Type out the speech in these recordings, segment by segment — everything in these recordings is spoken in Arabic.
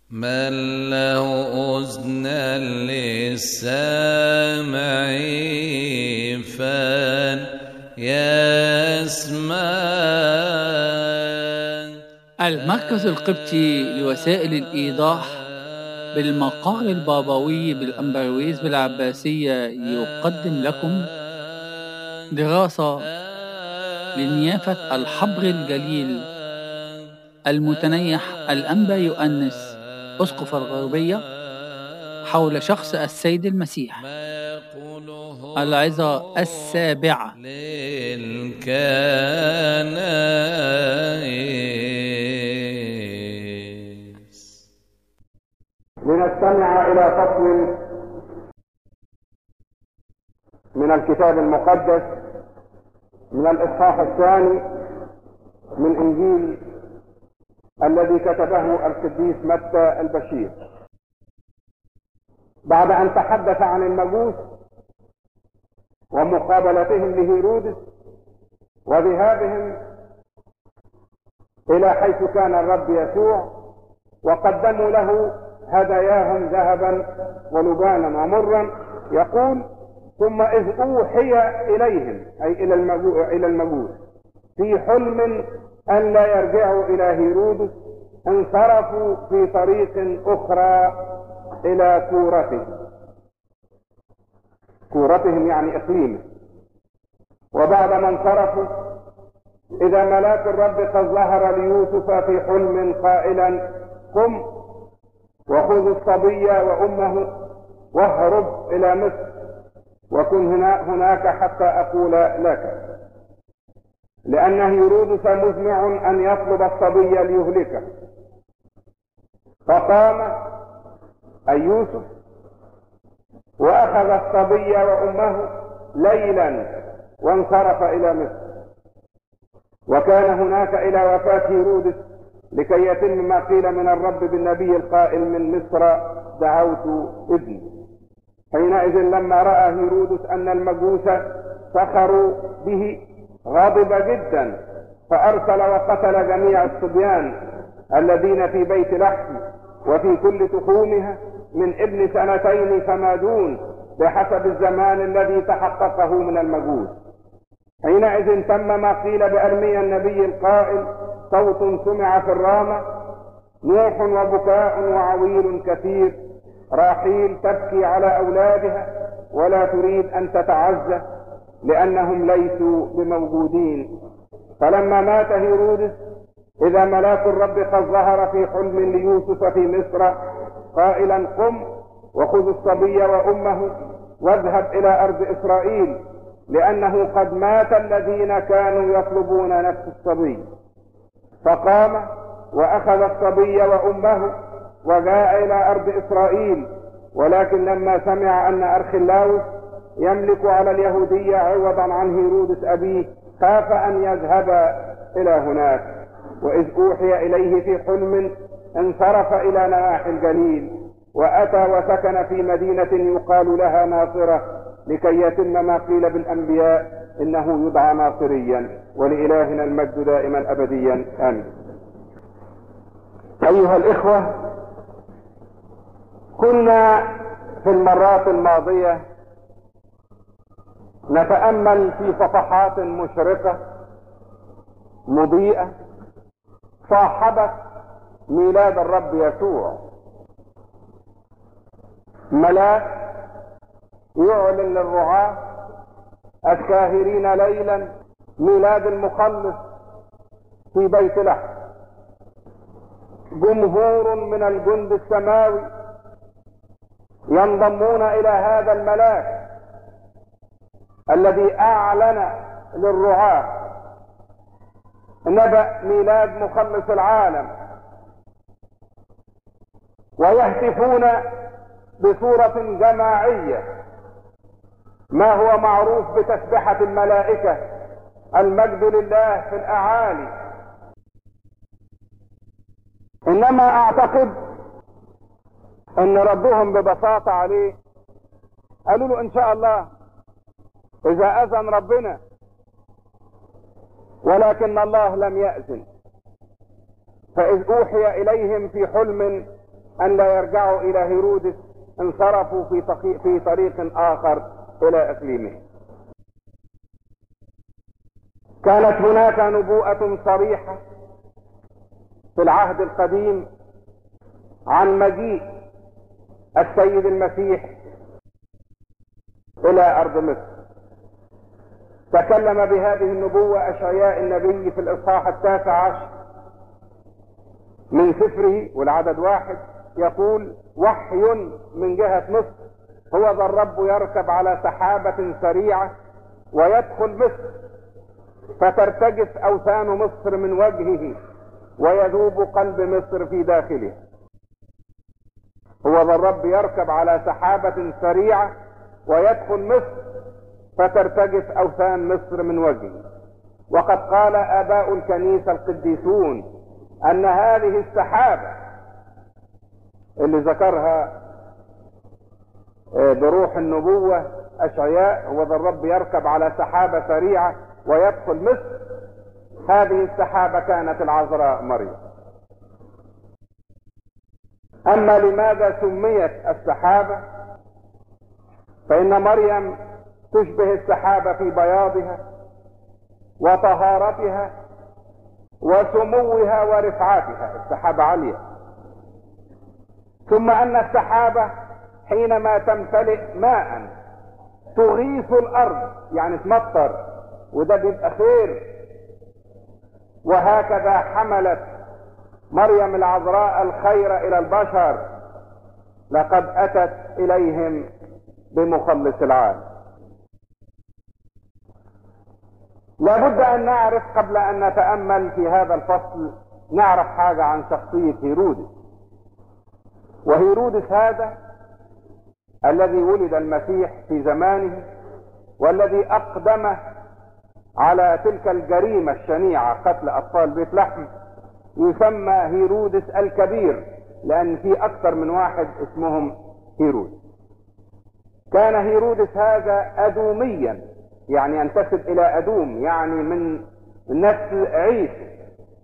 من له أذنان للسامع فليسمع. المركز القبطي لوسائل الإيضاح بالمقال البابوي بالأنبرويز بالعباسية يقدم لكم دراسة لنيافة الحبر الجليل المتنيح الأنبا يؤنس أسقف الغربية حول شخص السيد المسيح، العظة السابعة. لنستمع إلى فصل من الكتاب المقدس من الإصحاح الثاني من إنجيل الذي كتبه القديس متى البشير، بعد أن تحدث عن المجوس ومقابلتهم لهيرودس وذهابهم إلى حيث كان الرب يسوع، وقدموا له هداياهم ذهبا ولبانا ومرا. يقول: ثم إذ أوحي إليهم، أي إلى المجوس، في حلم أن لا يرجعوا إلى هيرودس، انصرفوا في طريق أخرى إلى كورتهم يعني إقليمه. وبعد ما انصرفوا إذا ملاك الرب قد ظهر ليوسف في حلم قائلا: قم وخذ الصبي وأمه واهرب إلى مصر وكن هناك حتى أقول لك، لأن هيرودس مزمع أن يطلب الصبي ليهلكه. فقام أي يوسف وأخذ الصبي وأمه ليلا وانصرف إلى مصر. وكان هناك إلى وفاة هيرودس لكي يتم ما قيل من الرب بالنبي القائل: من مصر دعوت ابني. حينئذ لما رأى هيرودس أن المجوس سخروا به غضب جدا، فأرسل وقتل جميع الصبيان الذين في بيت لحم وفي كل تخومها من ابن 2 فما دون، بحسب الزمان الذي تحققه من المجوس. حينئذ تم ما قيل بأرميا النبي القائل: صوت سمع في الرامة، نوح وبكاء وعويل كثير، راحيل تبكي على أولادها ولا تريد أن تتعزى لأنهم ليسوا بموجودين. فلما مات هيرودس إذا ملاك الرب قد ظهر في حلم ليوسف في مصر قائلا: قم وخذ الصبي وأمه واذهب إلى أرض إسرائيل، لأنه قد مات الذين كانوا يطلبون نفس الصبي. فقام وأخذ الصبي وأمه وجاء إلى أرض إسرائيل. ولكن لما سمع أن أرخلاوس يملك على اليهودية عوضا عن هيرودس أبيه، خاف أن يذهب إلى هناك. وإذ أوحي إليه في حلم انصرف إلى نواحي الجليل، وأتى وسكن في مدينة يقال لها ناصرة، لكي يتم ما قيل بالأنبياء: إنه يدعى ناصريا. ولإلهنا المجد دائما أبديا آمين. أيها الإخوة، كنا في المرات الماضية نتأمل في صفحات مشرقة مضيئة صاحبت ميلاد الرب يسوع. ملاك يعلن للرعاة الساهرين ليلا ميلاد المخلص في بيت لحم. جمهور من الجند السماوي ينضمون إلى هذا الملاك الذي أعلن للرعاة نبأ ميلاد مخلص العالم، ويهتفون بصورة جماعية ما هو معروف بتسبحة الملائكة: المجد لله في الأعالي. إنما أعتقد أن ردهم ببساطة عليه قالوا له: إن شاء الله إذا أذن ربنا. ولكن الله لم يأذن. فإذ أوحي إليهم في حلم أن لا يرجعوا إلى هيرودس انصرفوا في طريق آخر إلى إقليمهم. كانت هناك نبوءة صريحة في العهد القديم عن مجيء السيد المسيح إلى أرض مصر. تكلم بهذه النبوة أشعياء النبي في الإصحاح 19 من سفره، والعدد 1 يقول: وحي من جهة مصر، هو ذا الرب يركب على سحابة سريعة ويدخل مصر، فترتجف أوثان مصر من وجهه ويذوب قلب مصر في داخله. هو ذا الرب يركب على سحابة سريعة ويدخل مصر، فترتجف أوثان مصر من وجهه. وقد قال آباء الكنيسة القديسون أن هذه السحابة اللي ذكرها بروح النبوة أشعياء، هو ذا الرب يركب على سحابة سريعة ويدخل مصر، هذه السحابة كانت العذراء مريم. أما لماذا سميت السحابة؟ فإن مريم تشبه السحابة في بياضها وطهارتها وسموها ورفعتها. السحابة عالية. ثم أن السحابة حينما تمتلئ ماء تغيث الأرض، يعني تمطر، وده بيبقى خير. وهكذا حملت مريم العذراء الخير إلى البشر، لقد أتت إليهم بمخلص العالم. لابد أن نعرف قبل أن نتأمل في هذا الفصل، نعرف حاجة عن شخصية هيرودس. وهيرودس هذا الذي ولد المسيح في زمانه، والذي أقدم على تلك الجريمة الشنيعة قتل أطفال بيت لحم، يسمى هيرودس الكبير، لأن في أكثر من واحد اسمهم هيرودس. كان هيرودس هذا أدوميا، يعني ينتسب إلى أدوم، يعني من نسل عيسى.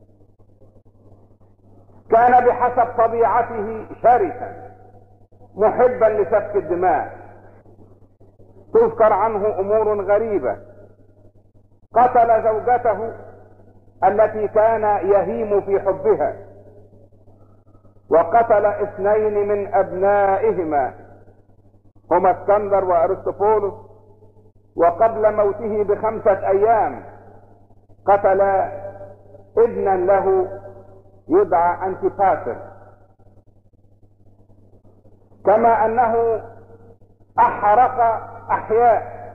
كان بحسب طبيعته شرسا محبا لسفك الدماء. تذكر عنه أمور غريبة: قتل زوجته التي كان يهيم في حبها، وقتل 2 من أبنائهما هما اسكندر وأرسطوبولوس. وقبل موته ب5 أيام قتل ابنا له يدعى أنتيباتر. كما أنه أحرق أحياء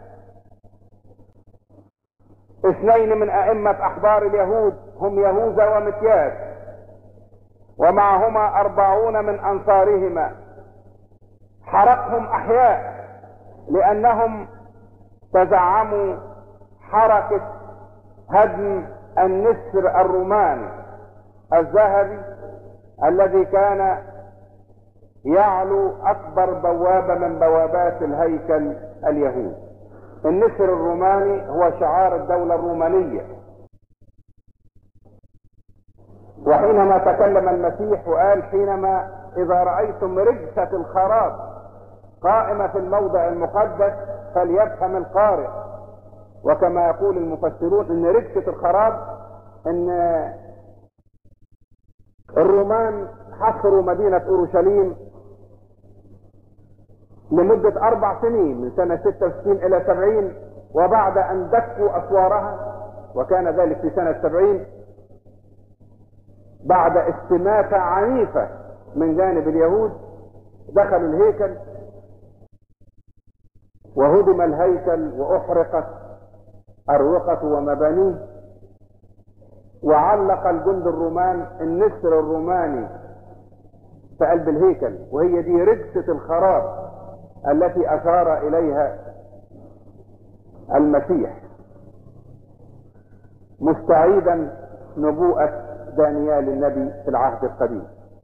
2 من أئمة أحبار اليهود، هم يهوذا ومتياس، ومعهما 40 من أنصارهما. حرقهم أحياء لأنهم تزعموا حركة هدم النسر الروماني الذهبي الذي كان يعلو أكبر بوابة من بوابات الهيكل اليهود. النسر الروماني هو شعار الدولة الرومانية. وحينما تكلم المسيح وقال: حينما إذا رأيتم رجسة الخراب قائمة في الموضع المقدس فليفهم القارئ. وكما يقول المفسرون ان رجسة الخراب ان الرومان حصروا مدينة اورشليم لمدة 4 سنين، من سنة 66 الى 70، وبعد ان دكوا اسوارها، وكان ذلك في سنة 70، بعد استماتة عنيفة من جانب اليهود، دخلوا الهيكل وهدم الهيكل وأحرقت أروقة ومبانيه، وعلق الجند الرومان النسر الروماني في قلب الهيكل، وهي دي رجسة الخراب التي أشار إليها المسيح مستعيدا نبوءة دانيال النبي في العهد القديم.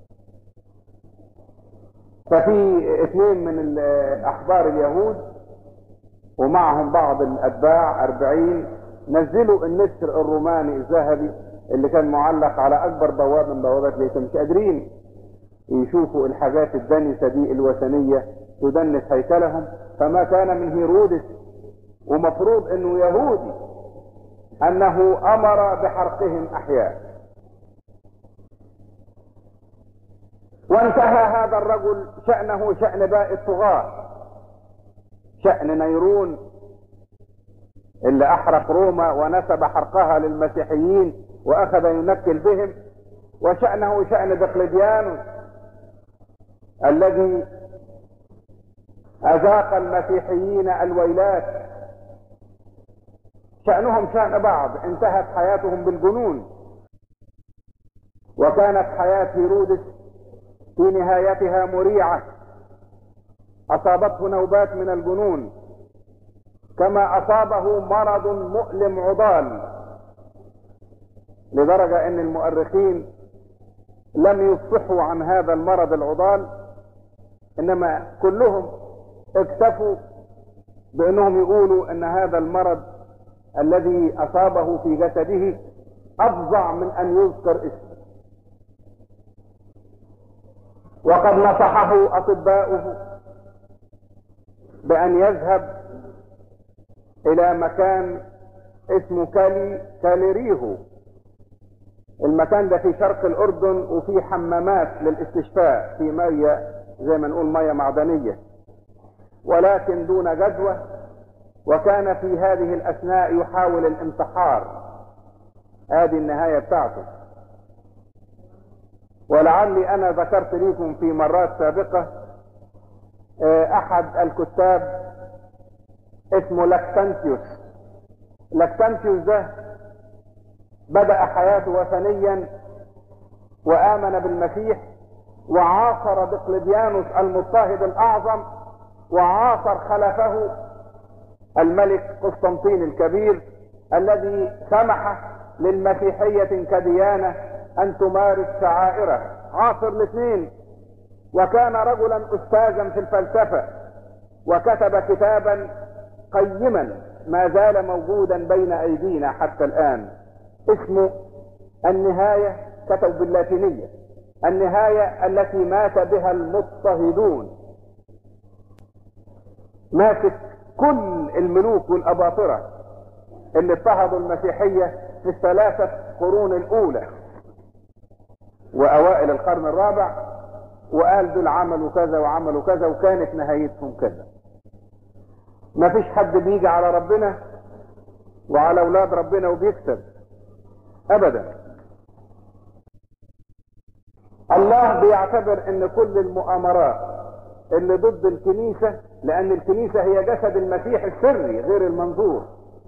ففي 2 من أحبار اليهود ومعهم بعض الأتباع 40 نزلوا النسر الروماني الذهبي اللي كان معلق على أكبر بوابة من بوابات الهيكل. مش قادرين يشوفوا الحاجات الدنسة دي الوثنية تدنس هيكلهم، فما كان من هيرودس ومفروض انه يهودي انه امر بحرقهم احياء. وانتهى هذا الرجل شأنه شأن باقي الطغاة، شأن نيرون اللي احرق روما ونسب حرقها للمسيحيين واخذ ينكل بهم، وشأنه شأن دقلديانوس الذي اذاق المسيحيين الويلات. شأنهم شأن بعض، انتهت حياتهم بالجنون. وكانت حياة هيرودس في نهايتها مريعة، اصابته نوبات من الجنون كما اصابه مرض مؤلم عضال، لدرجة ان المؤرخين لم يفصحوا عن هذا المرض العضال، انما كلهم اكتفوا بانهم يقولوا ان هذا المرض الذي اصابه في جسده افظع من ان يذكر اسمه. وقد نصحه اطباؤه بان يذهب الى مكان اسمه كاليريهو. المكان ده في شرق الاردن وفي حمامات للاستشفاء، في مية زي ما نقول مية معدنية، ولكن دون جدوى. وكان في هذه الاثناء يحاول الانتحار، هذه النهاية بتاعته. ولعلي انا ذكرت لكم في مرات سابقة احد الكتاب اسمه لاكتانتيوس. لاكتانتيوس ده بدأ حياته وثنيا وآمن بالمسيح، وعاصر دقلديانوس المضطهد الأعظم، وعاصر خلفه الملك قسطنطين الكبير الذي سمح للمسيحية كديانة أن تمارس شعائره. عاصر الاثنين، وكان رجلا أستاذا في الفلسفة، وكتب كتابا قيما ما زال موجودا بين أيدينا حتى الآن، اسمه النهاية، كتب باللاتينية، النهاية التي مات بها المضطهدون. ماتت كل الملوك والأباطرة اللي اضطهدوا المسيحية في الثلاثة قرون الأولى وأوائل القرن الرابع، وقال دول عملوا كذا وعملوا كذا وكانت نهايتهم كذا. ما فيش حد بيجي على ربنا وعلى أولاد ربنا وبيكسب أبدا. الله بيعتبر ان كل المؤامرات اللي ضد الكنيسة، لان الكنيسة هي جسد المسيح السري غير المنظور،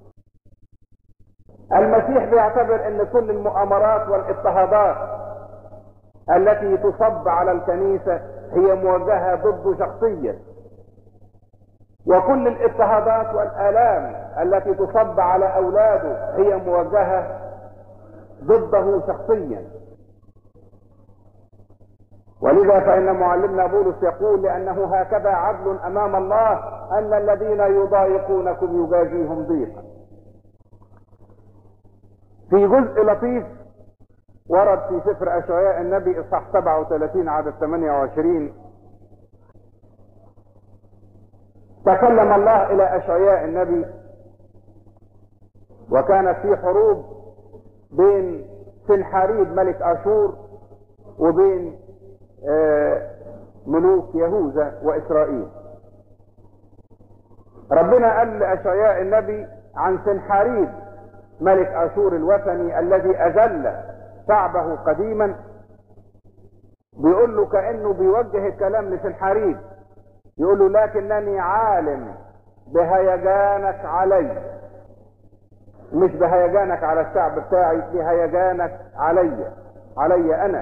المسيح بيعتبر ان كل المؤامرات والاضطهادات التي تصب على الكنيسة هي موجهة ضده شخصيا، وكل الاضطهادات والآلام التي تصب على أولاده هي موجهة ضده شخصيا. ولذا فإن معلمنا بولس يقول لأنه هكذا عدل أمام الله أن الذين يضايقونكم يجازيهم ضيقا. في جزء لطيف ورد في سفر أشعياء النبي إصحاح 37 عدد 28، تكلم الله إلى أشعياء النبي، وكانت في حروب بين سنحاريب ملك آشور وبين ملوك يهوذا وإسرائيل. ربنا قال لأشعياء النبي عن سنحاريب ملك آشور الوثني الذي أذل شعبه قديما، بيقول له كأنه بيوجه الكلام لسنحاريب، يقول له لكنني عالم بهيجانك علي، مش بهيجانك على الشعب بتاعي، بهيجانك علي أنا.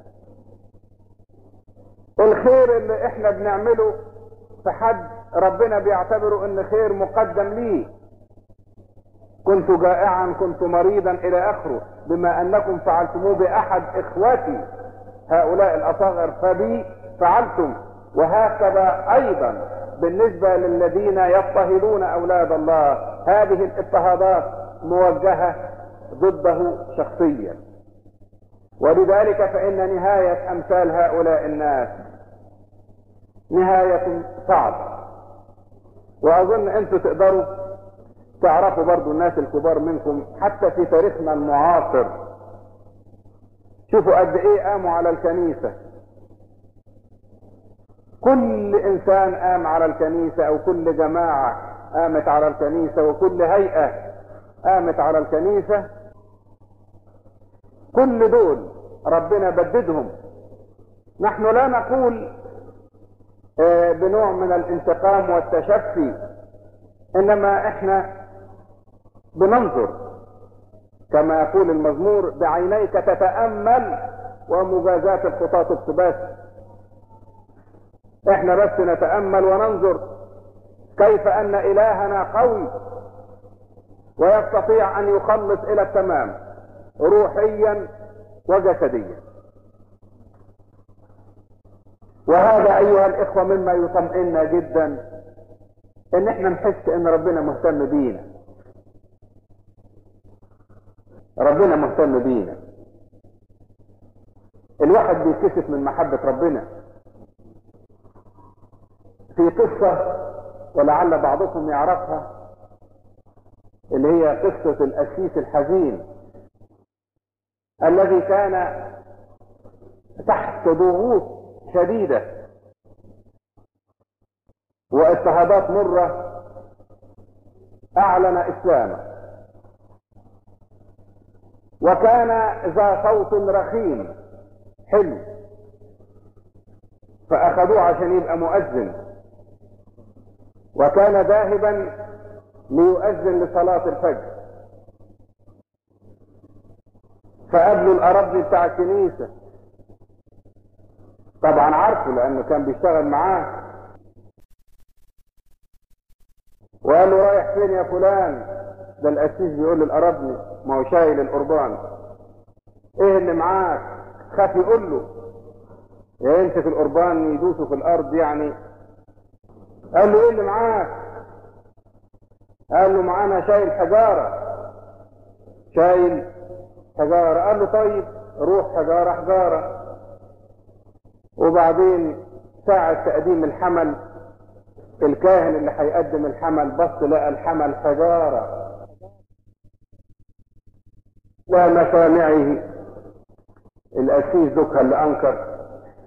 الخير اللي احنا بنعمله في حد ربنا بيعتبره ان خير مقدم ليه. كنت جائعا، كنت مريضا الى اخره، بما انكم فعلتموه باحد اخوتي هؤلاء الاصاغر فبي فعلتم. وهكذا ايضا بالنسبة للذين يضطهدون اولاد الله، هذه الاضطهادات موجهة ضده شخصيا. ولذلك فإن نهاية أمثال هؤلاء الناس نهاية صعبة. وأظن أنتم تقدروا تعرفوا برضو الناس الكبار منكم حتى في تاريخنا المعاصر، شوفوا قد إيه قاموا على الكنيسة. كل إنسان قام على الكنيسة، أو كل جماعة قامت على الكنيسة، وكل هيئة قامت على الكنيسة، كل دول ربنا بددهم. نحن لا نقول بنوع من الانتقام والتشفي، إنما إحنا بننظر كما يقول المزمور: بعينيك تتأمل ومجازات الخطاة اقتباس. إحنا بس نتأمل وننظر كيف أن إلهنا قوي ويستطيع أن يخلص إلى التمام روحيا وجسديا. وهذا أيها الإخوة مما يطمئننا جدا، إن إحنا نحس إن ربنا مهتم بينا. ربنا مهتم بينا. الواحد بيكسف من محبة ربنا. في قصة ولعل بعضكم يعرفها، اللي هي قصة القسيس الحزين الذي كان تحت ضغوط شديدة واضطهادات مرة، أعلن إسلامه، وكان ذا صوت رخيم حلو، فأخذوه عشان يبقى مؤذن، وكان ذاهبا ليؤذن لصلاة الفجر. فقابلوا الأرضي بتاع الكنيسة، طبعا عارفه لأنه كان بيشتغل معاه، وقال له: رايح فين يا فلان؟ ده القسيس بيقول للأرضي، ما هو شايل القربان، ايه اللي معاك؟ خاف يقول له يمسك القربان يدوسه في الأرض يعني. قال له: ايه اللي معاك؟ قال له: معانا شايل حجارة. شايل حجارة. قال له: طيب روح حجارة حجارة. وبعدين ساعة تقديم الحمل، الكاهن اللي هيقدم الحمل بص لقى الحمل حجارة لا مسامعه. القسيس دوكها اللي أنكر،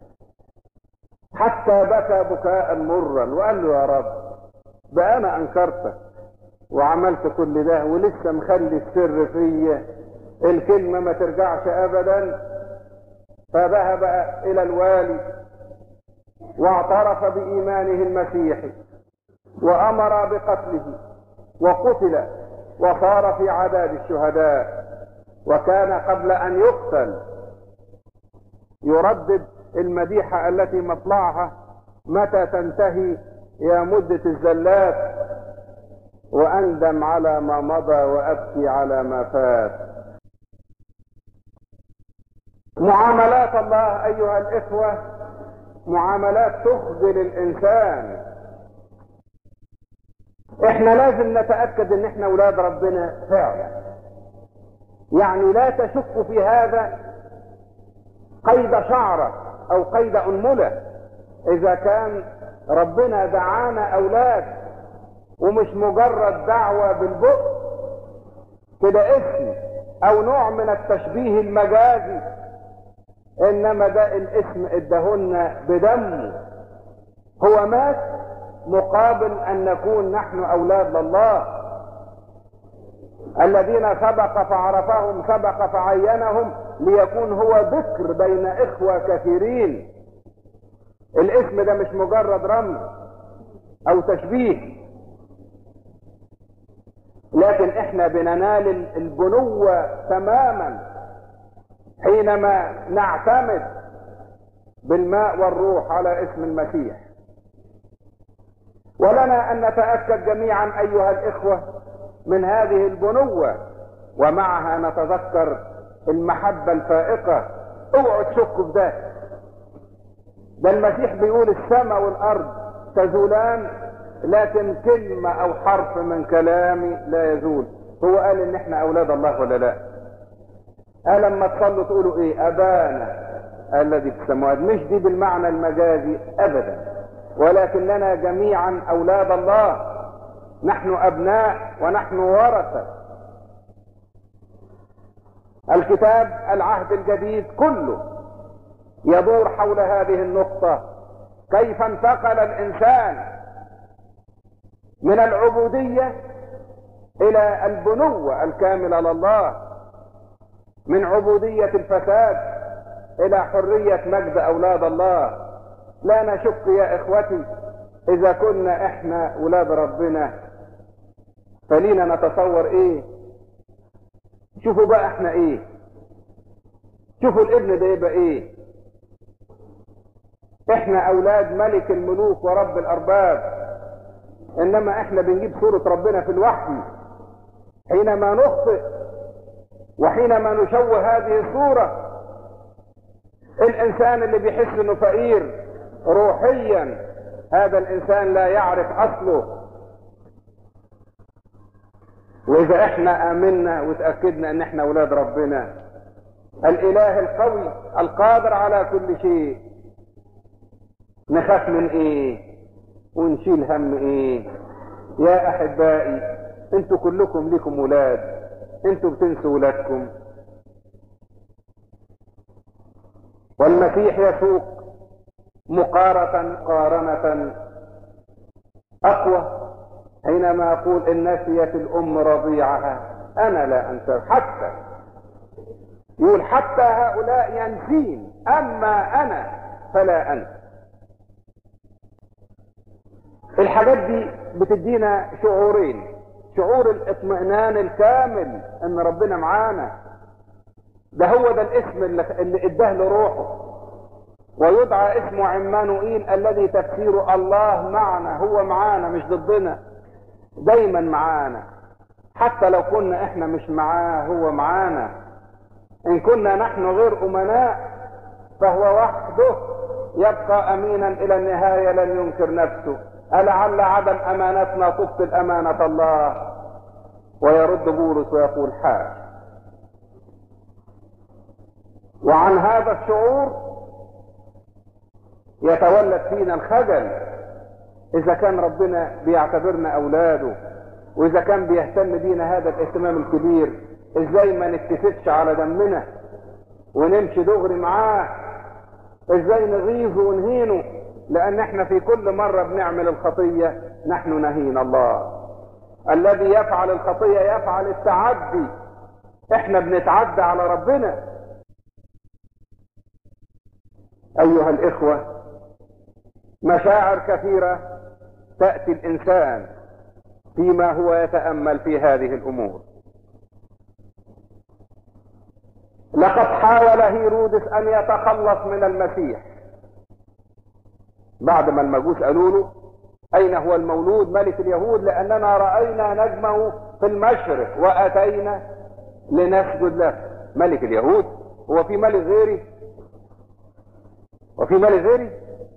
حتى بكى بكاء مرا وقال له: يا رب، بقى أنا أنكرتك وعملت كل ده ولسه مخلي السر فيا، الكلمة ما ترجعش أبدا. فذهب إلى الوالي واعترف بإيمانه المسيحي وأمر بقتله، وقتل وصار في عداد الشهداء. وكان قبل أن يقتل يردد المديحة التي مطلعها: متى تنتهي يا مدة الزلات، وأندم على ما مضى وأبكي على ما فات. معاملات الله أيها الإخوة معاملات تخجل الإنسان. إحنا لازم نتأكد إن إحنا أولاد ربنا فعلا، يعني لا تشك في هذا قيد شعرة أو قيد أنملة. إذا كان ربنا دعانا أولاد ومش مجرد دعوة بالبق كده اسم أو نوع من التشبيه المجازي، إنما ده الاسم ادهن بدمه، هو مات مقابل أن نكون نحن أولاد لله. الذين سبق فعرفهم سبق فعينهم ليكون هو ذكر بين إخوة كثيرين. الاسم ده مش مجرد رمز أو تشبيه، لكن احنا بننال البنوة تماما حينما نعتمد بالماء والروح على اسم المسيح. ولنا أن نتأكد جميعا أيها الإخوة من هذه البنوة، ومعها نتذكر المحبة الفائقة. اوعوا تشكوا في ده المسيح بيقول: السماء والأرض تزولان لكن كلمة أو حرف من كلامي لا يزول. هو قال إن احنا أولاد الله ولا لا؟ لما تصلوا تقولوا ايه؟ ابانا الذي في السماوات. مش دي بالمعنى المجازي ابدا، ولكننا جميعا اولاد الله، نحن ابناء ونحن ورثة. الكتاب العهد الجديد كله يدور حول هذه النقطة، كيف انتقل الانسان من العبودية الى البنوة الكاملة لله، من عبودية الفساد الى حرية مجد اولاد الله. لا نشك يا اخوتي اذا كنا احنا اولاد ربنا فلينا نتصور ايه. شوفوا بقى احنا ايه، شوفوا الابن ده يبقى ايه. احنا اولاد ملك الملوك ورب الارباب، انما احنا بنجيب صورة ربنا في الوحي حينما نخطئ وحينما نشوه هذه الصورة. الانسان اللي بيحس انه فقير روحيا هذا الانسان لا يعرف اصله. واذا احنا امنا وتأكدنا ان احنا اولاد ربنا الاله القوي القادر على كل شيء، نخاف من ايه ونشيل هم ايه؟ يا احبائي انتوا كلكم لكم ولاد، انتوا بتنسوا ولادكم. والمسيح يسوق مقارنة اقوى حينما يقول ان نسيت الام رضيعها انا لا انسى. حتى يقول حتى هؤلاء ينسين اما انا فلا انسى. الحاجات دي بتدينا شعورين: شعور الاطمئنان الكامل ان ربنا معانا، ده هو ده الاسم اللي اداه له روحه، ويدعى اسمه عمانوئيل الذي تفسيره الله معنا. هو معانا مش ضدنا، دايما معانا. حتى لو كنا احنا مش معاه هو معانا. ان كنا نحن غير امناء فهو وحده يبقى امينا الى النهاية لن ينكر نفسه. ألعل عدم امانتنا تبطل امانة الله؟ ويرد بولس ويقول حاش. وعن هذا الشعور يتولد فينا الخجل اذا كان ربنا بيعتبرنا اولاده، واذا كان بيهتم بينا هذا الاهتمام الكبير. ازاي ما نكتفتش على دمنا ونمشي دغري معاه؟ ازاي نغيظه ونهينه؟ لان احنا في كل مرة بنعمل الخطية نحن نهين الله. الذي يفعل الخطية يفعل التعدي، احنا بنتعدى على ربنا. ايها الاخوة، مشاعر كثيرة تأتي الانسان فيما هو يتأمل في هذه الامور. لقد حاول هيرودس ان يتخلص من المسيح بعد ما المجوس قالوا له اين هو المولود ملك اليهود، لاننا رأينا نجمه في المشرق واتينا لنسجد له. ملك اليهود؟ هو في ملك غيري؟ وفي ملك غيري؟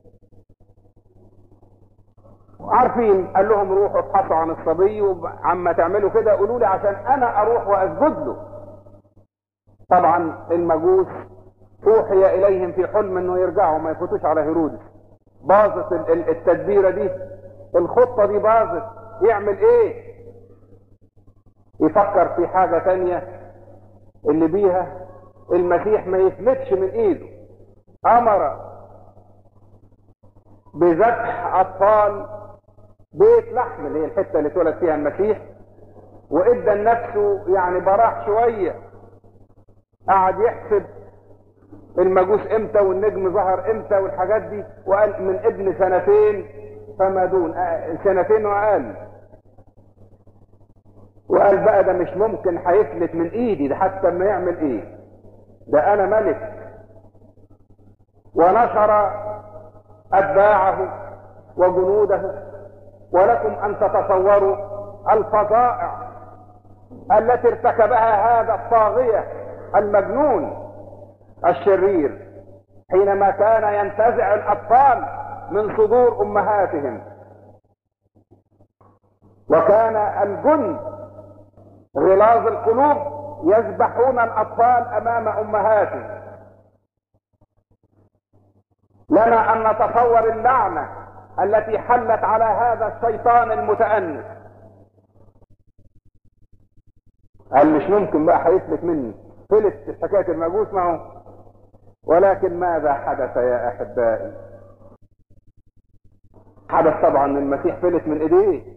عارفين. قال لهم روحوا ابحثوا عن الصبي، وعما تعملوا كده قولوا لي عشان انا اروح واسجد له. طبعا المجوس اوحي اليهم في حلم انه يرجعوا ما يفوتوش على هيرودس. باظت التدبيرة دي، الخطة دي باظت. يعمل ايه؟ يفكر في حاجة تانية اللي بيها المسيح ما يفلتش من ايده. امر بذبح اطفال بيت لحم اللي هي الحتة اللي اتولد فيها المسيح، وادى لنفسه يعني براح شوية. قعد يحسب المجوس امتى والنجم ظهر امتى والحاجات دي، وقال من ابن سنتين فما دون، سنتين واقل. وقال بقى ده مش ممكن هيفلت من ايدي ده حتى ما يعمل ايه، ده انا ملك. ونشر اتباعه وجنوده. ولكم ان تتصوروا الفظائع التي ارتكبها هذا الطاغية المجنون الشرير حينما كان ينتزع الاطفال من صدور امهاتهم. وكان الجند غلاظ القلوب يذبحون الأطفال أمام أمهاتهم. لنا أن نتصور اللعنة التي حلت على هذا الشيطان المتأنس. قال مش ممكن بقى هيفلت مني، فلت حكاية المجوس معه. ولكن ماذا حدث يا أحبائي؟ حدث طبعا ان المسيح فلت من ايديه.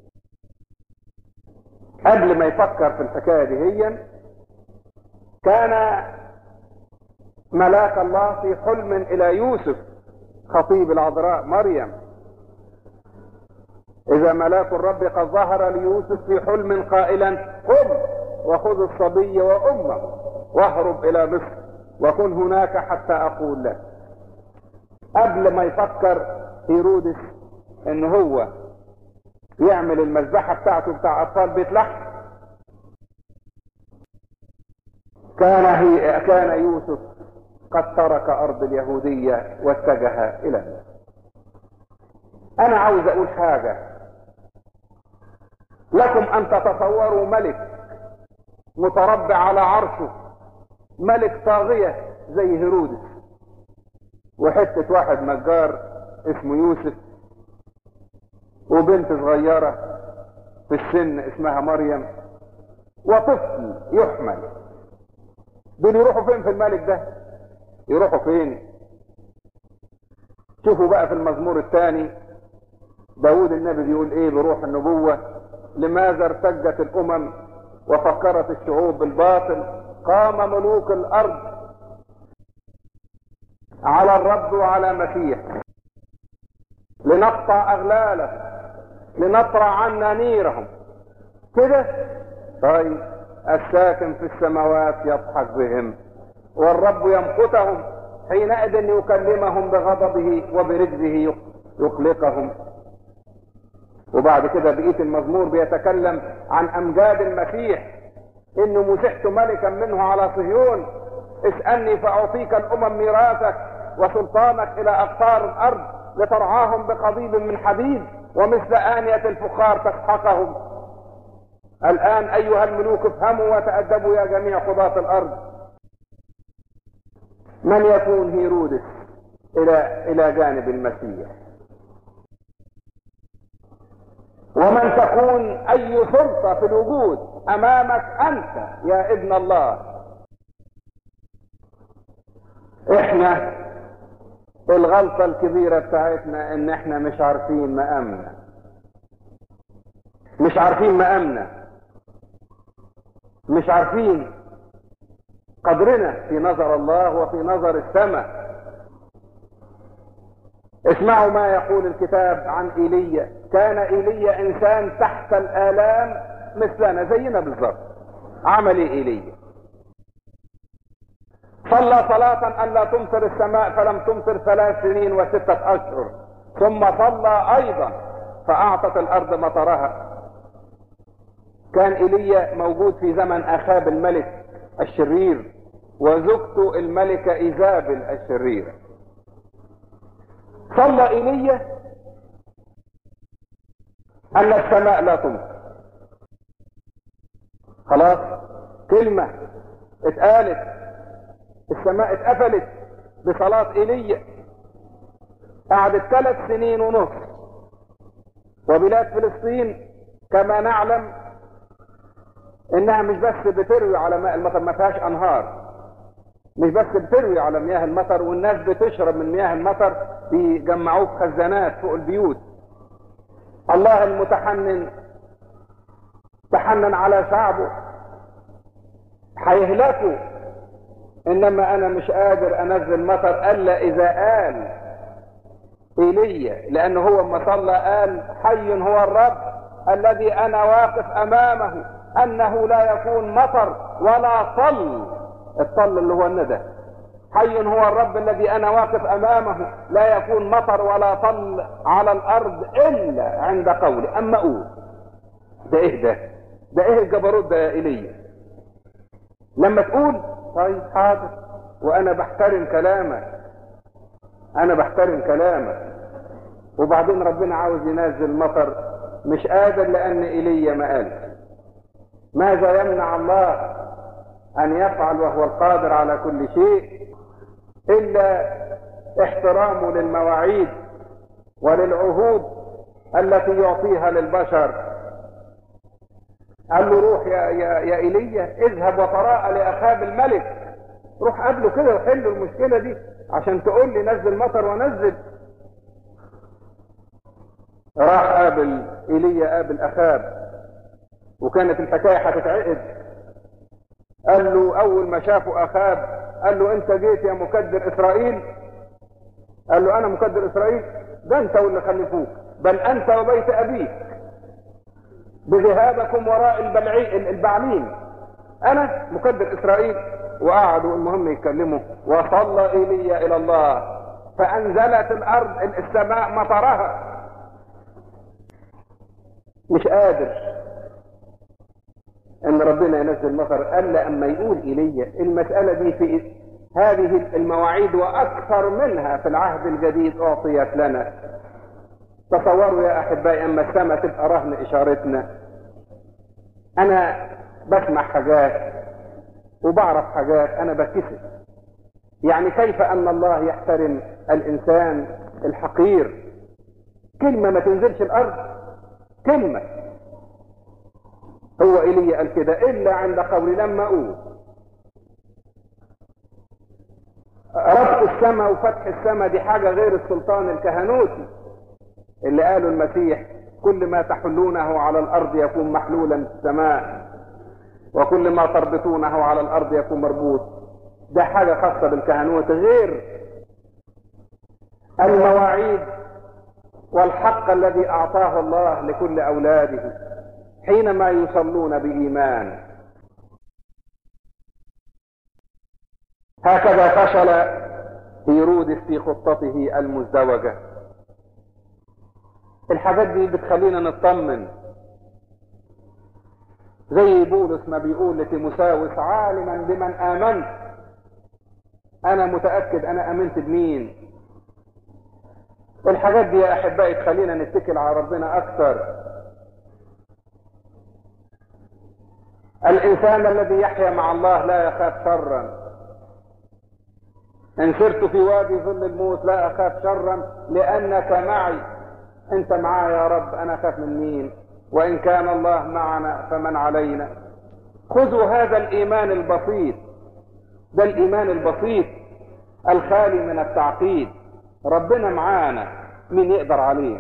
قبل ما يفكر في الحكاية دي هي كان ملاك الله في حلم الى يوسف خطيب العذراء مريم. اذا ملاك الرب قد ظهر ليوسف في حلم قائلا قم وخذ الصبي وامه واهرب الى مصر وكن هناك حتى اقول لك. قبل ما يفكر هيرودس ان هو يعمل المذبحة بتاعته بتاع اطفال بيت لحم، كان يوسف قد ترك ارض اليهودية واتجه الى مصر. انا عاوز اقول حاجة لكم، ان تتصوروا ملك متربع على عرشه، ملك طاغية زي هيرودس، وحتة واحد نجار اسمه يوسف، وبنت صغيرة في السن اسمها مريم، وطفل يحمل. دول يروحوا فين في الملك ده؟ يروحوا فين؟ شوفوا بقى في المزمور الثاني داود النبي بيقول ايه بروح النبوة: لماذا ارتجت الامم وفكرت الشعوب بالباطل، قام ملوك الارض على الرب وعلى مسيح لنقطع اغلالهم لنطرع عنا نيرهم. كده طيب الساكن في السماوات يضحك بهم والرب يمقتهم، حينئذ يكلمهم بغضبه وبرجله يقلقهم. وبعد كده بقية المزمور بيتكلم عن امجاد المسيح، انه مسحت ملكا منه على صهيون، اسألني فاعطيك الامم ميراثك وسلطانك الى اقطار الارض لترعاهم بقضيب من حديد ومثل آنية الفخار تسحقهم. الآن أيها الملوك افهموا وتأدبوا يا جميع قضاة الأرض. من يكون هيرودس إلى جانب المسيح؟ ومن تكون أي سلطة في الوجود أمامك أنت يا ابن الله؟ إحنا الغلطة الكبيرة بتاعتنا ان احنا مش عارفين مقامنا، مش عارفين مقامنا، مش عارفين قدرنا في نظر الله وفي نظر السماء. اسمعوا ما يقول الكتاب عن ايليا: كان ايليا انسان تحت الالام مثلنا، زينا بالظبط. عمل ايه ايليا؟ صلى صلاة أن لا تمطر السماء فلم تمطر 3 سنين و6 أشهر، ثم صلى أيضا فأعطت الأرض مطرها. كان إيليا موجود في زمن أخاب الملك الشرير وزوجته الملكة إيزابل الشريرة. صلى إيليا أن السماء لا تمطر. خلاص كلمة اتقالت، السماء اتقفلت بصلاة ايليا. قعدت 3 سنين ونص. وبلاد فلسطين كما نعلم انها مش بس بتروي على ماء المطر، ما فيهاش انهار، مش بس بتروي على مياه المطر والناس بتشرب من مياه المطر، بيجمعوه في خزانات فوق البيوت. الله المتحنن تحنن على شعبه، هيهلكوا، انما انا مش قادر انزل مطر الا اذا قال ايليا، لانه هو اما صلى قال: حي هو الرب الذي انا واقف امامه انه لا يكون مطر ولا طل. الطل اللي هو الندى. حي هو الرب الذي انا واقف امامه لا يكون مطر ولا طل على الارض الا عند قولي. اما اقول ده ايه ده ايه الجبروت ده يا ايليا؟ لما تقول طيب حاضر، وانا بحترم كلامك، انا بحترم كلامك، وبعدين ربنا عاوز ينزل مطر مش قادر لان ايليا ما قالش. ماذا يمنع الله أن يفعل وهو القادر على كل شيء إلا احترامه للمواعيد وللعهود التي يعطيها للبشر. قال له روح يا إيليا اذهب وتراءى لأخاب الملك، روح قابله كده وحل المشكلة دي عشان تقول لي نزل مطر ونزل. راح قابل إيليا قابل أخاب، وكانت الحكاية هتتعقد. قال له أول ما شافه أخاب قال له أنت جيت يا مكدر إسرائيل؟ قال له أنا مكدر إسرائيل؟ ده أنت واللي خلفوك، بل أنت وبيت أبيك بذهابكم وراء البعلين، أنا مكدر إسرائيل. وقعدوا المهم يتكلموا، وصلى إيليا إلى الله فأنزلت الأرض السماء مطرها. مش قادر ان ربنا ينزل مطر الا اما يقول ايليا. المسألة دي في هذه المواعيد واكثر منها في العهد الجديد اعطيت لنا. تصوروا يا احبائي اما السماء تبقى رهن اشارتنا. انا بسمع حاجات وبعرف حاجات انا بكسف. يعني كيف ان الله يحترم الانسان الحقير؟ كلمة ما تنزلش الارض، كلمة. هو إيليا قال كده إلا عند قولي لما أقول رفع السماء وفتح السماء دي حاجة غير السلطان الكهنوتي اللي قاله المسيح كل ما تحلونه على الأرض يكون محلولا في السماء وكل ما تربطونه على الأرض يكون مربوط. ده حاجة خاصة بالكهنوت غير المواعيد والحق الذي أعطاه الله لكل أولاده حينما يصلون بإيمان. هكذا فشل هيرودس في خطته المزدوجة. الحاجات دي بتخلينا نطمن، زي بولس ما بيقول لتيموثاوس عالما بمن آمنت. أنا متأكد أنا آمنت بمين. الحاجات دي يا أحبائي تخلينا نتكل على ربنا أكثر. الإنسان الذي يحيا مع الله لا يخاف شرا. إن سرت في وادي ظل الموت لا أخاف شرا لأنك معي. أنت معي يا رب، أنا أخاف من مين؟ وإن كان الله معنا فمن علينا. خذوا هذا الإيمان البسيط، ده الإيمان البسيط الخالي من التعقيد. ربنا معانا، مين يقدر عليه؟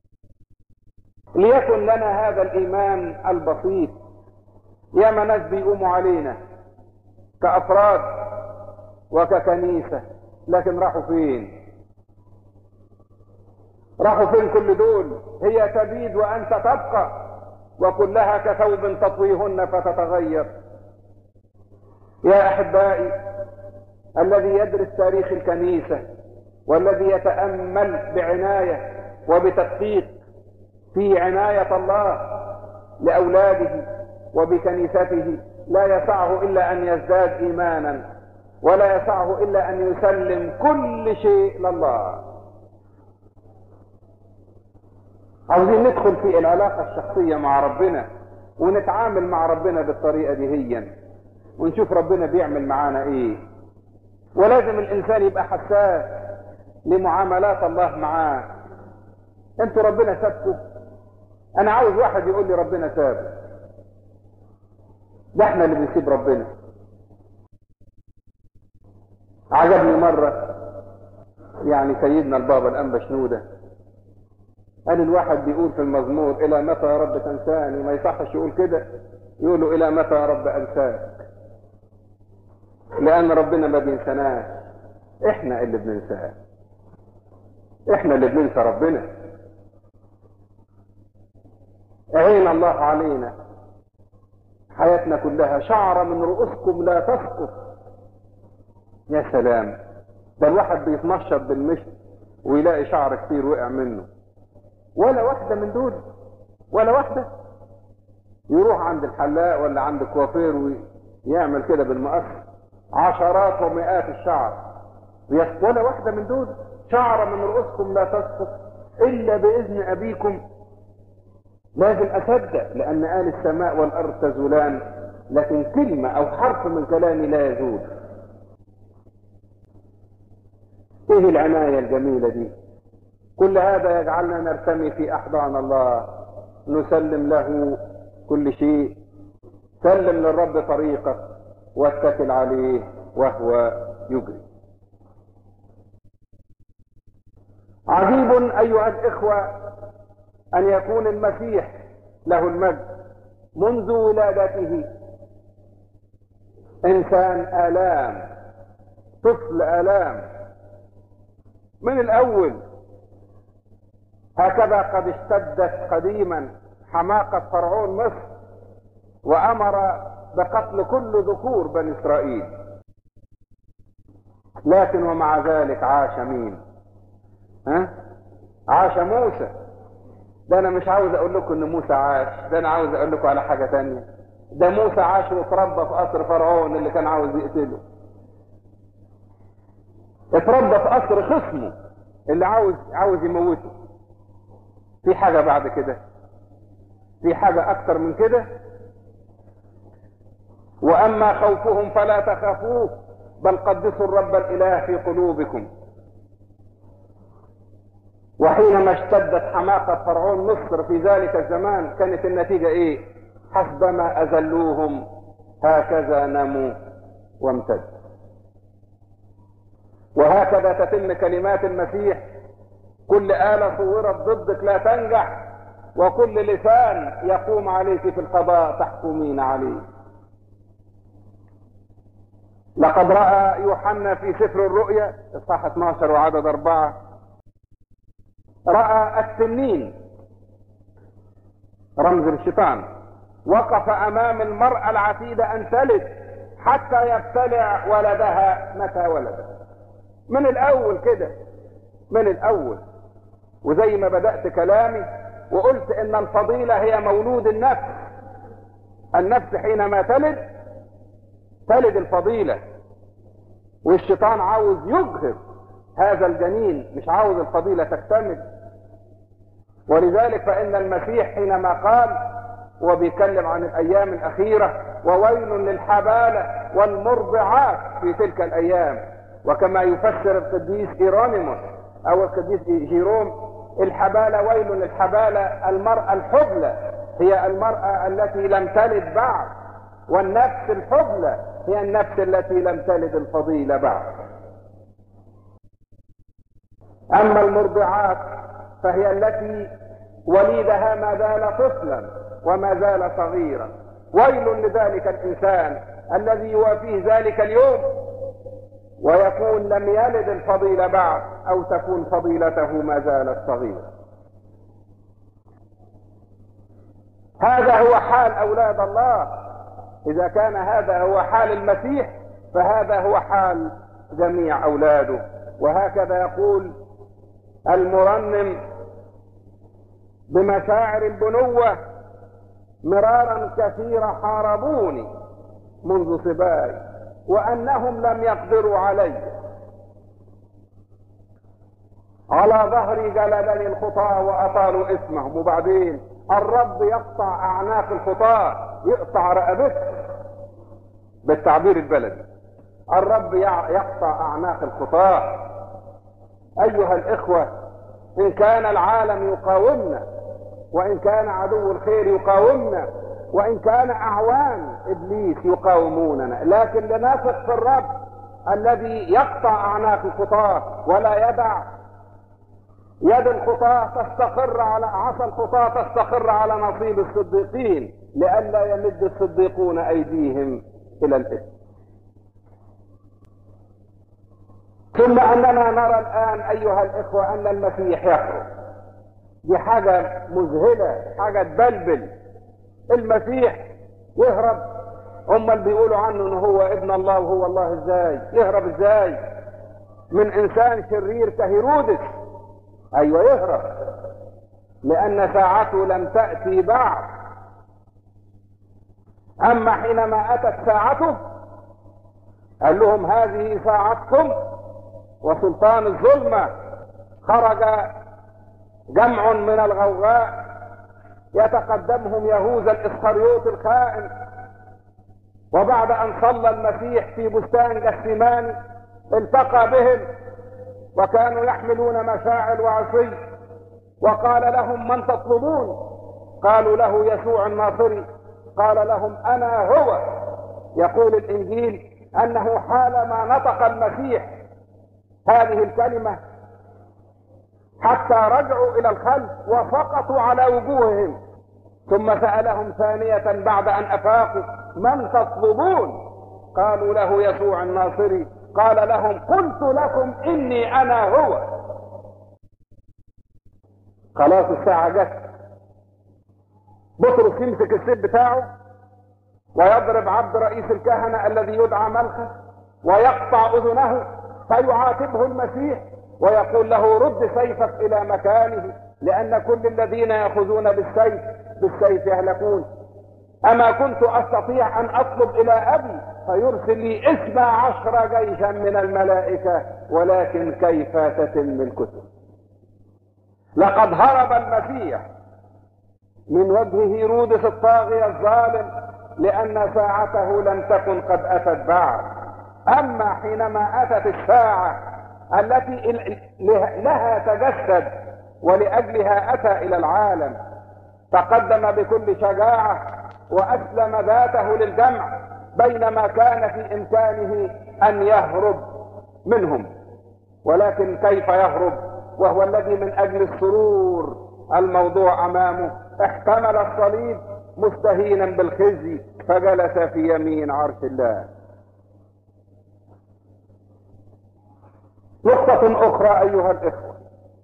ليكن لنا هذا الإيمان البسيط. ياما ناس بيقوموا علينا كأفراد وككنيسة، لكن راحوا فين؟ راحوا فين كل دول؟ هي تبيد وأنت تبقى، وكلها كثوب تطويهن فتتغير. يا أحبائي، الذي يدرس تاريخ الكنيسة والذي يتأمل بعناية وبتدقيق في عناية الله لأولاده وبكنيسته لا يسعه إلا أن يزداد إيمانا، ولا يسعه إلا أن يسلم كل شيء لله. عاوزين ندخل في العلاقة الشخصية مع ربنا ونتعامل مع ربنا بالطريقة دي هي، ونشوف ربنا بيعمل معانا ايه. ولازم الإنسان يبقى حساس لمعاملات الله معاه. انتوا ربنا سابكم؟ أنا عاوز واحد يقول لي ربنا سابه. ده احنا اللي بنسيب ربنا. عجبني مرة يعني سيدنا البابا الأنبا شنودة قال الواحد بيقول في المزمور إلى متى يا رب تنساني؟ ما يصحش يقول كده، يقولوا إلى متى يا رب أنساك، لأن ربنا ما بينساناش، احنا اللي بننساه، احنا اللي بننسى ربنا. عين الله علينا، حياتنا كلها شعرة من رؤوسكم لا تسقط. يا سلام، ده الواحد بيتنشط بالمشط ويلاقي شعر كتير وقع منه، ولا واحدة من دول، ولا واحدة. يروح عند الحلاق ولا عند الكوافير ويعمل كده بالمقص عشرات ومئات الشعر، ولا واحدة من دول. شعرة من رؤوسكم لا تسقط إلا بإذن أبيكم. لازم أصدق، لأن قال السماء والأرض تزولان لكن كلمة أو حرف من كلامي لا يزول. إيه العناية الجميلة دي؟ كل هذا يجعلنا نرتمي في أحضان الله، نسلم له كل شيء. سلم للرب طريقك واتكل عليه وهو يجري. عجيب أيها الإخوة أن يكون المسيح له المجد منذ ولادته إنسان آلام، طفل آلام من الأول. هكذا قد اشتدت قديما حماقة فرعون مصر وأمر بقتل كل ذكور بني إسرائيل، لكن ومع ذلك عاش مين؟ عاش موسى. ده أنا مش عاوز أقول لكم إن موسى عاش، ده أنا عاوز أقول لكم على حاجة تانية. ده موسى عاش واتربى في قصر فرعون اللي كان عاوز يقتله، اتربى في قصر خصمه اللي عاوز يموته. في حاجة بعد كده؟ في حاجة أكتر من كده؟ وأما خوفهم فلا تخافوه بل قدسوا الرب الإله في قلوبكم. وحينما اشتدت حماقة فرعون مصر في ذلك الزمان كانت النتيجة ايه؟ حسبما أذلوهم هكذا نموا وامتد. وهكذا تتم كلمات المسيح: كل آلة صورت ضدك لا تنجح، وكل لسان يقوم عليك في القضاء تحكمين عليه. لقد رأى يوحنا في سفر الرؤيا اصحاح 12 وعدد 4، رأى التنين رمز الشيطان وقف أمام المرأة العتيدة أن تلد حتى يبتلع ولدها متى ولدت. من الأول كده، من الأول. وزي ما بدأت كلامي وقلت إن الفضيلة هي مولود النفس. النفس حينما تلد الفضيلة، والشيطان عاوز يجهض هذا الجنين، مش عاوز الفضيلة تكتمل. ولذلك فإن المسيح حينما قال وبيتكلم عن الأيام الأخيرة: وويل للحبالة والمرضعات في تلك الأيام. وكما يفسر القديس إيرونيموس أو القديس جيروم: الحبالة، ويل للحبالة، المرأة الحبلى هي المرأة التي لم تلد بعد، والنفس الحبلى هي النفس التي لم تلد الفضيلة بعد. أما المرضعات فهي التي وليدها ما زال طفلا وما زال صغيرا. ويل لذلك الإنسان الذي يوافيه ذلك اليوم ويكون لم يلد الفضيلة بعد، أو تكون فضيلته ما زالت صغيرة. هذا هو حال أولاد الله. إذا كان هذا هو حال المسيح فهذا هو حال جميع أولاده. وهكذا يقول المرنم بمشاعر البنوة: مرارا كثيرا حاربوني منذ صباي وأنهم لم يقدروا علي، على ظهري جلبني الخطاة وأطالوا اسمهم. وبعدين الرب يقطع أعناق الخطاة، يقطع رقبتهم بالتعبير البلدي. الرب يقطع أعناق الخطاة. أيها الإخوة، إن كان العالم يقاومنا، وإن كان عدو الخير يقاومنا، وإن كان أعوان إبليس يقاوموننا، لكن لنثق في الرب الذي يقطع أعناق الخطاة ولا يدع يد الخطاة تستقر على عصا الخطاة تستقر على نصيب الصديقين، لئلا يمد الصديقون أيديهم إلى الإثم. ثم أننا نرى الآن أيها الإخوة أن المسيح يخرج. دي حاجة مذهلة، حاجة تبلبل. المسيح يهرب. هم اللي بيقولوا عنه انه هو ابن الله وهو الله، ازاي يهرب؟ ازاي من انسان شرير كهيرودس؟ ايوه يهرب، لان ساعته لم تأتي بعد. اما حينما اتت ساعته قال لهم: هذه ساعتكم وسلطان الظلمة. خرج جمع من الغوغاء يتقدمهم يهوذا الإسخريوط الخائن، وبعد أن صلى المسيح في بستان جثماني التقى بهم وكانوا يحملون مشاعل وعصي، وقال لهم: من تطلبون؟ قالوا له: يسوع الناصري. قال لهم: أنا هو. يقول الإنجيل أنه حالما نطق المسيح هذه الكلمة حتى رجعوا إلى الخلف وسقطوا على وجوههم، ثم سألهم ثانية بعد أن أفاقوا: من تطلبون؟ قالوا له: يسوع الناصري. قال لهم: قلت لكم إني أنا هو. خلاص الساعة جت. بطرس يمسك السيف بتاعه ويضرب عبد رئيس الكهنة الذي يدعى ملخس ويقطع أذنه، فيعاتبه المسيح ويقول له: رد سيفك إلى مكانه، لأن كل الذين يأخذون بالسيف يهلكون. أما كنت أستطيع أن أطلب إلى أبي فيرسل لي 12 جيشا من الملائكة، ولكن كيف تتم الكتب؟ لقد هرب المسيح من وجه هيرودس الطاغية الظالم لأن ساعته لم تكن قد أتت بعد. أما حينما أتت الساعة التي لها تجسد ولأجلها أتى إلى العالم، تقدم بكل شجاعة وأسلم ذاته للجمع، بينما كان في إمكانه أن يهرب منهم. ولكن كيف يهرب وهو الذي من أجل السرور الموضوع أمامه احتمل الصليب مستهينا بالخزي فجلس في يمين عرش الله. نقطة أخرى أيها الإخوة،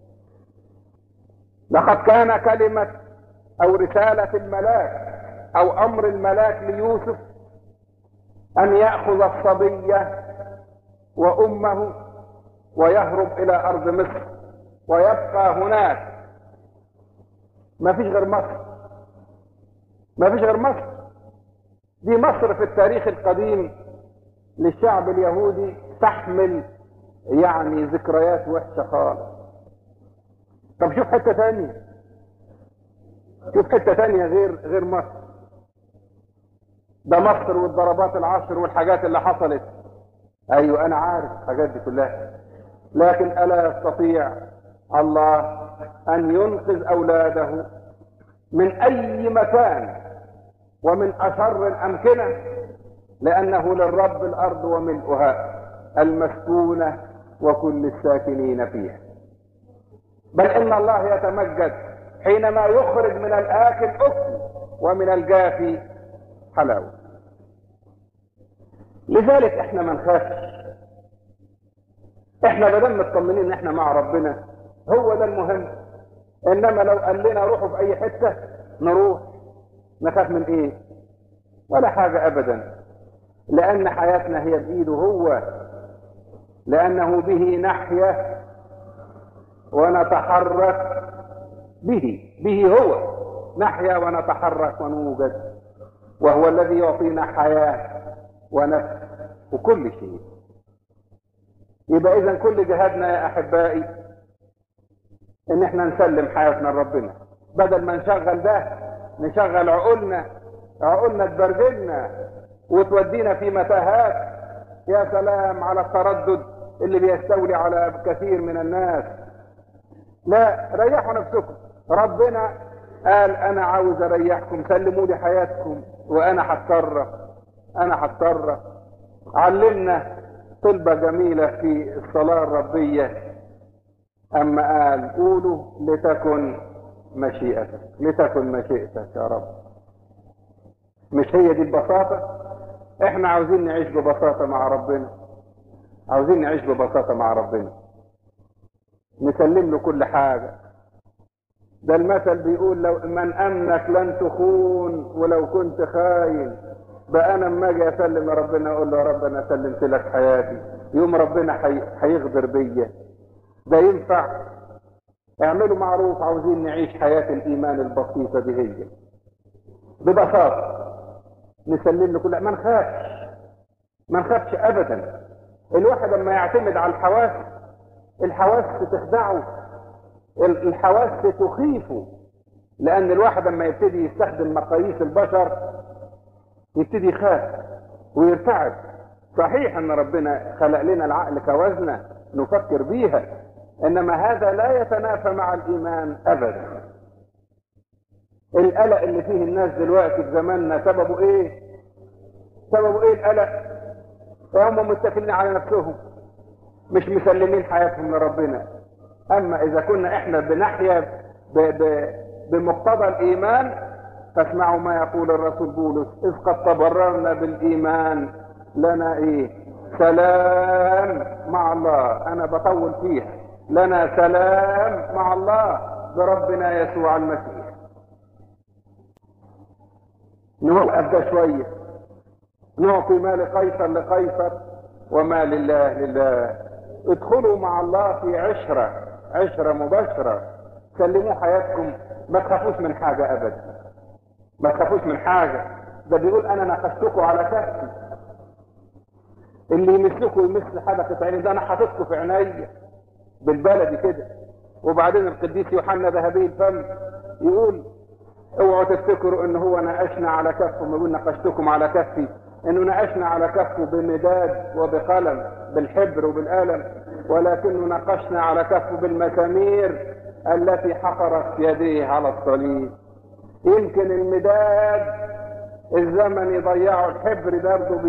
لقد كان كلمة أو رسالة الملاك أو أمر الملاك ليوسف أن يأخذ الصبية وأمه ويهرب إلى أرض مصر ويبقى هناك. ما فيش غير مصر، ما فيش غير مصر. دي مصر في التاريخ القديم للشعب اليهودي تحمل يعني ذكريات وحشة خالص. طب شوف حتة ثانية، شوف حتة ثانية غير مصر. ده مصر والضربات العشر والحاجات اللي حصلت، ايوه انا عارف الحاجات دي كلها، لكن الا يستطيع الله ان ينقذ اولاده من اي مكان ومن اشر الامكنة؟ لانه للرب الارض وملؤها المسكونة وكل الساكنين فيها. بل ان الله يتمجد حينما يخرج من الاكل اكل ومن الجافي حلاوة. لذلك احنا ما نخافش، احنا بدل مطمنين ان احنا مع ربنا، هو ده المهم. انما لو قال لنا روحوا في اي حتة نروح، نخاف من ايه؟ ولا حاجة ابدا، لان حياتنا هي بايده هو، لانه به نحيا ونتحرك، به هو نحيا ونتحرك ونوجد، وهو الذي يعطينا حياة ونفس وكل شيء. يبقى اذا كل جهادنا يا احبائي ان احنا نسلم حياتنا لربنا، بدل ما نشغل ده نشغل عقولنا تبرجلنا وتودينا في متاهات. يا سلام على التردد اللي بيستولي على كثير من الناس. لا، ريحوا نفسكم. ربنا قال انا عاوز اريحكم، سلموا لي حياتكم وانا هتصرف. علمنا طلبة جميلة في الصلاة الربية، اما قال قولوا لتكن مشيئتك يا رب. مش هي دي البساطة؟ احنا عاوزين نعيش ببساطة مع ربنا، نسلم له كل حاجة. ده المثل بيقول لو من امنك لن تخون، ولو كنت خاين. بقى انا اما اجي اسلم لربنا اقول له يا رب انا سلمت لك حياتي، يوم ربنا هيغدر بيا؟ ده ينفع؟ اعملوا معروف، عاوزين نعيش حياة الايمان البسيطة دي، هي ببساطة نسلم له كل. ما نخافش ابدا. الواحد لما يعتمد على الحواس تخدعه، الحواس تخيفه، لان الواحد لما يبتدي يستخدم مقاييس البشر يبتدي يخاف. ويرتعب. صحيح ان ربنا خلق لنا العقل كوزنة نفكر بيها، انما هذا لا يتنافى مع الايمان ابدا. القلق اللي فيه الناس دلوقتي في زماننا سببه ايه؟ سببه ايه القلق؟ هم متكلين على نفسهم، مش مسلمين حياتهم لربنا. اما اذا كنا احنا بنحيا بمقتضى الايمان، فاسمعوا ما يقول الرسول بولس: اذ قد تبررنا بالايمان لنا ايه؟ سلام مع الله. انا بطول فيها. لنا سلام مع الله بربنا يسوع المسيح. نوقف ده شويه، نعطي ما لقيصر لقيصر وما لله لله. ادخلوا مع الله في عشرة مباشرة. سلموا حياتكم، ما تخافوش من حاجة ابدا، ما تخافوش من حاجة. ده بيقول انا نقشتكم على كفي، اللي يمسكوا يمس حدقة عيني، ده انا حاططكم في عينيا بالبلدي كده. وبعدين القديس يوحنا ذهبي الفم يقول: اوعوا تفتكروا ان هو ناقشنا على كفه، ما يقول نقشتكم على كفي، انه ناقشنا على كفه بمداد وبقلم، بالحبر وبالقلم، ولكنه ناقشنا على كفه بالمسامير التي حفرت يديه على الصليب. يمكن المداد الزمن يضيعه، الحبر برضه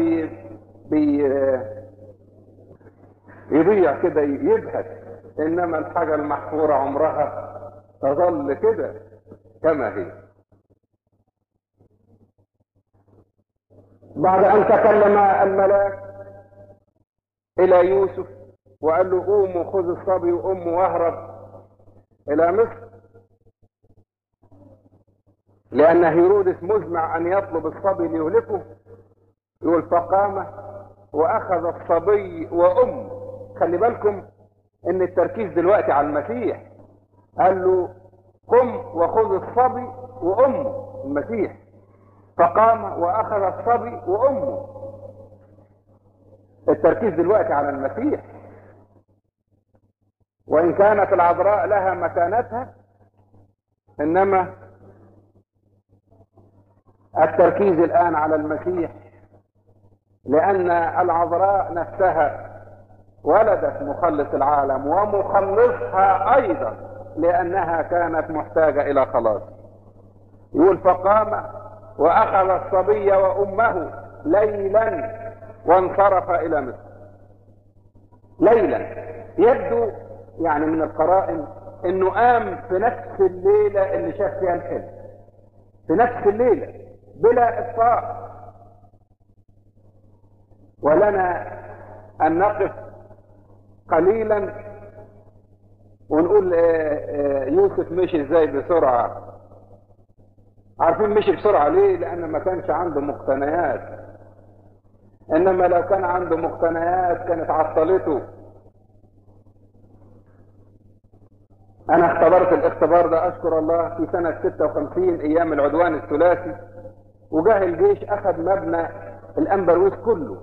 يضيع كده، يبهت، انما الحاجة المحفورة عمرها تظل كده كما هي. بعد ان تكلم الملاك الى يوسف وقال له: قوم وخذ الصبي وامه واهرب الى مصر، لان هيرودس مزمع ان يطلب الصبي ليهلكه. يقول: فقام واخذ الصبي وامه. خلي بالكم ان التركيز دلوقتي على المسيح. قال له: قم وخذ الصبي وامه، المسيح. فقام واخذ الصبي وامه. التركيز دلوقتي على المسيح. وان كانت العذراء لها مكانتها، انما التركيز الان على المسيح، لان العذراء نفسها ولدت مخلص العالم ومخلصها ايضا، لانها كانت محتاجة الى خلاص. يقول: فقام واخذ الصبي وامه ليلا وانصرف الى مصر. ليلا يبدو يعني من القرائن انه قام في نفس الليلة اللي شاف فيها الحلم، في نفس الليلة بلا ابطاء. ولنا ان نقف قليلا ونقول يوسف مشي ازاي بسرعة. عارفين مشي بسرعة ليه؟ لان ما كانش عنده مقتنيات، انما لو كان عنده مقتنيات كانت عطلته. انا اختبرت الاختبار ده اشكر الله في سنة 56 ايام العدوان الثلاثي، وجاه الجيش اخذ مبنى الانبرويس كله،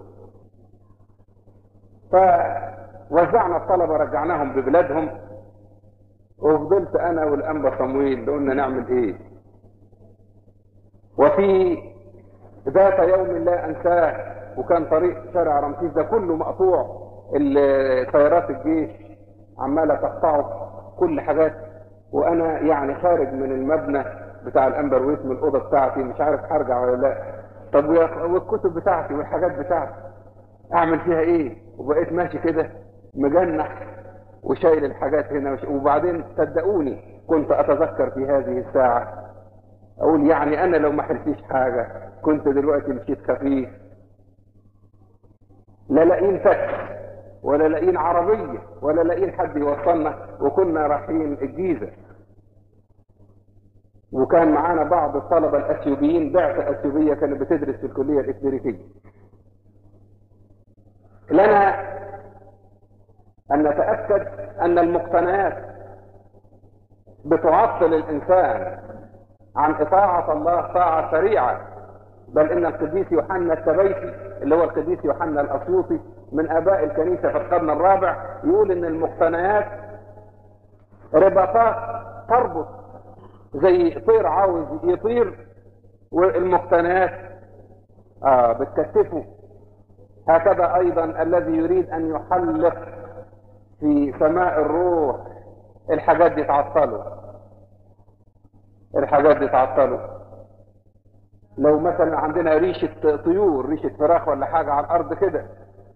فوزعنا الطلبة رجعناهم ببلادهم، وفضلت انا والانبا صمويل قلنا نعمل ايه. وفي ذات يوم لا انساه، وكان طريق شارع رمسيس ده كله مقطوع، سيارات الجيش عمالة تقطعه كل حاجات، وانا يعني خارج من المبنى بتاع الانبرويس من الاوضه بتاعتي، مش عارف هرجع ولا لا. طب والكتب بتاعتي والحاجات بتاعتي اعمل فيها ايه؟ وبقيت ماشي كده مجنح وشايل الحاجات هنا وبعدين صدقوني كنت اتذكر في هذه الساعه اقول يعني انا لو ما حلتيش حاجه كنت دلوقتي مشيت خفيف، لا لاقيين تاكسي ولا لاقيين عربيه ولا لاقيين حد يوصلنا، وكنا رايحين الجيزه. وكان معانا بعض الطلبه الاثيوبيين، بعثه اثيوبيه كانت بتدرس في الكليه الإكليريكيه. لنا ان نتاكد ان المقتنيات بتعطل الانسان عن اطاعه الله طاعه سريعه، بل ان القديس يوحنا التبيسي اللي هو القديس يوحنا الاسيوطي من اباء الكنيسه في القرن الرابع يقول ان المقتنيات رباطات تربط زي طير عاوز يطير، والمقتنيات بتكتفه هكذا أيضا الذي يريد أن يحلق في سماء الروح الحاجات دي تعطله. لو مثلا عندنا ريشة طيور، ريشة فراخ ولا حاجة على الأرض كده،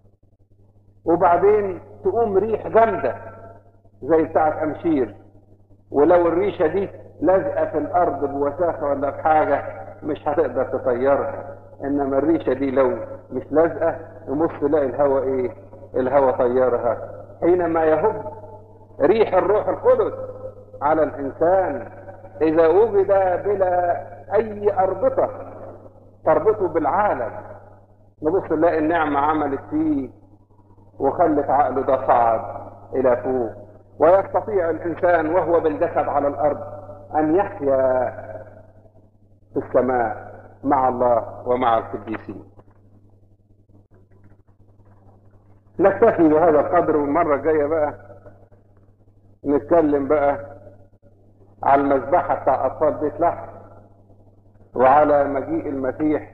وبعدين تقوم ريح جامدة زي بتاعة أمشير، ولو الريشة دي لازقة في الأرض بوساخة ولا بحاجة مش هتقدر تطيرها. إنما الريشة دي لو مش لازقة يمص تلاقي الهواء طيرها. حينما يهب ريح الروح القدس على الإنسان إذا وجد بلا أي أربطة تربطه بالعالم، نبص نلاقي النعمة عملت فيه وخلت عقله ده صعد إلى فوق، ويستطيع الإنسان وهو بالجسد على الأرض أن يحيا في السماء مع الله ومع القديسين. نكتفي بهذا القدر، والمرة الجاية بقى نتكلم بقى على المذبحة بتاع أطفال بيت لحم، وعلى مجيء المسيح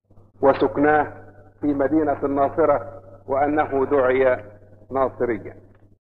وسكناه في مدينة الناصرة، وأنه دعي ناصريا.